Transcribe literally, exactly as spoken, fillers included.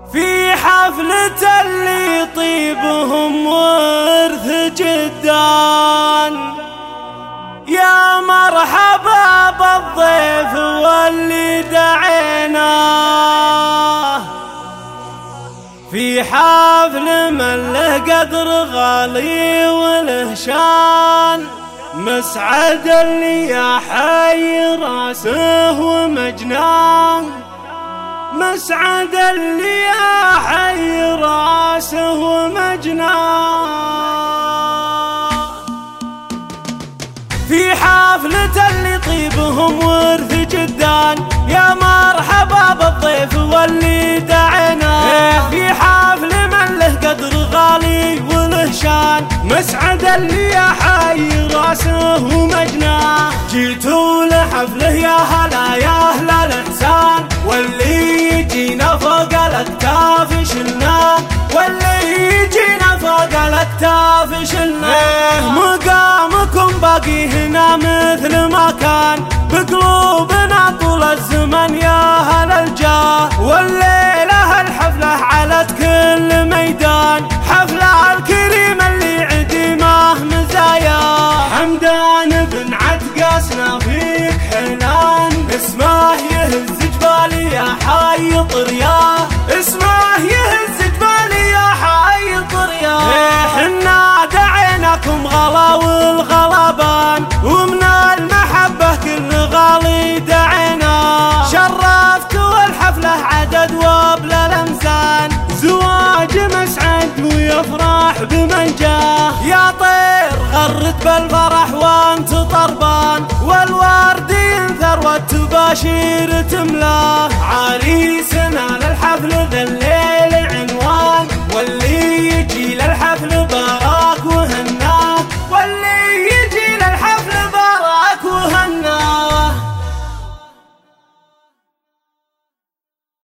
في حفلة اللي طيبهم ورث جدان، يا مرحبا بالضيف واللي دعيناه، في حفل من له قدر غالي وله شان، مسعد اللي يا حي راسه ومجنان، مسعد اللي يا حي راسه ومجنان، في حفلة اللي طيبهم ورث جدان، يا مرحبا بالضيف واللي دعيناه، في حفل من له قدر غالي وله شان، مسعد اللي يا حي راسه ومجنان، جيتوا لحفله يا هلا يا اهل الاحسان، واللي يجينا فوق الاكتاف شلناه، واللي يجينا فوق الاكتاف شلناه، مقامكم باقي هنا مثل ما كان، بقلوبنا طول الزمن يا اهل الجاه، والليله الحفله علت كل ميدان، حفله الكريم اللي عديمه مزايا، حمدان بن عتقاسنا فيك حنان، اسمه يهز جبالي يا حي طرياه، اسمه يهز جبالي يا حي طرياه، حنا دعيناكم غلا والغلبان، ومن المحبة كل غالي دعينا، شرفتوا الحفلة عدد وبلا لمسان، زواج مسعد ويفرح بمن جاه، يا طير غرد بالفرح وانت طربان، والورد ينثر والتباشير تملاه.